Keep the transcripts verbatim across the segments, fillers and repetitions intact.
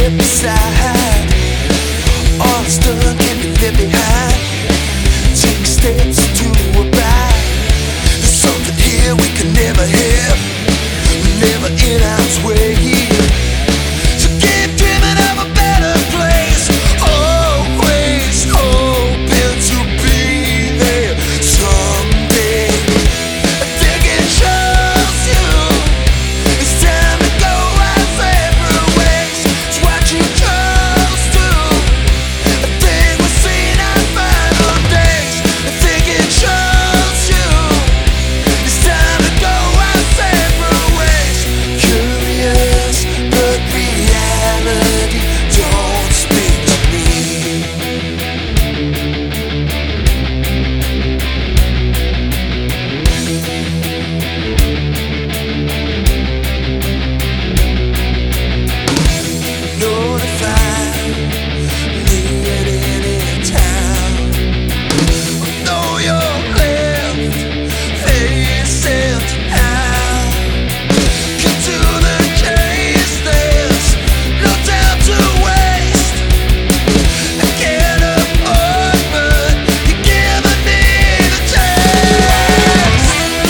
step aside. All stuck can be left behind. Take steps to abide. There's something here we can never have, never in our way here. So keep dreaming of a better place, always hoping to be there someday. I think it shows you it's time to go our separate ways. It's what you chose to. I think we've seen our final days. I think it shows you it's time to go our separate ways. Curious, but reality don't speak to me. Notify me at any time. Know your left face empty now. Cut to the chase, there's no time to waste. I can't afford, but you're giving me the chance.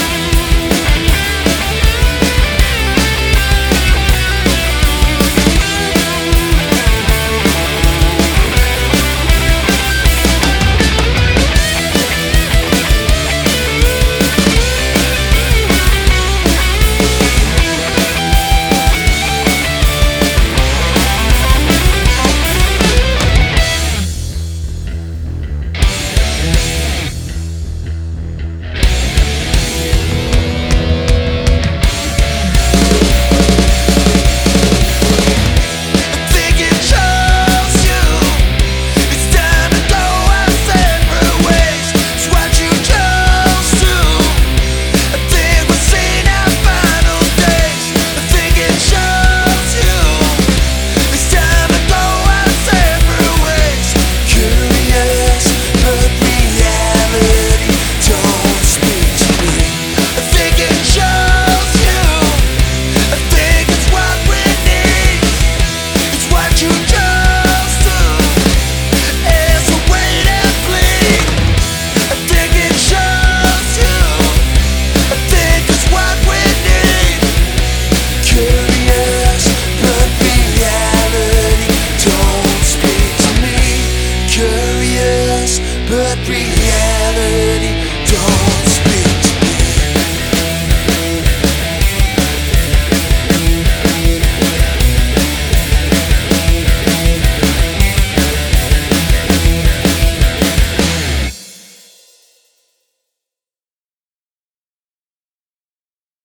I think it shows you it's time to go our separate ways. It's what you chose to. I think we've seen our final days. I think it shows you it's time to go our separate ways. Curious, but reality don't speak to me. I think it shows you. I think it's what we need. It's what you chose to. As we wait and bleed. I think it shows you. I think it's what we need. Curious, but reality don't speak to me. Curious, but reality